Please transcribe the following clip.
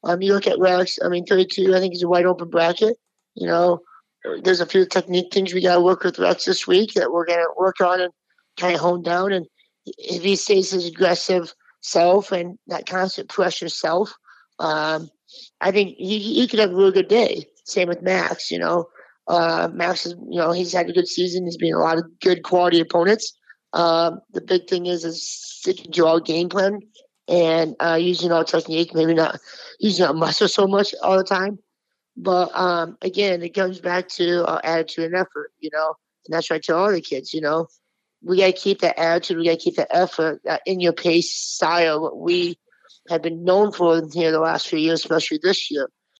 You look at Rex. I mean, 32. I think is a wide open bracket. You know, there's a few technique things we got to work with Rex this week that we're gonna work on and kind of hone down. And if he stays his aggressive self and that constant pressure self, um, I think he could have a really good day. Same with Max. Max is he's had a good season. He's been a lot of good quality opponents. The big thing is sticking to our game plan and using our technique. Maybe not using our muscle so much all the time. But again, it comes back to our attitude and effort. And that's what I tell all the kids. We got to keep that attitude. We got to keep that effort, that in your pace style. What we have been known for here the last few years, especially this year.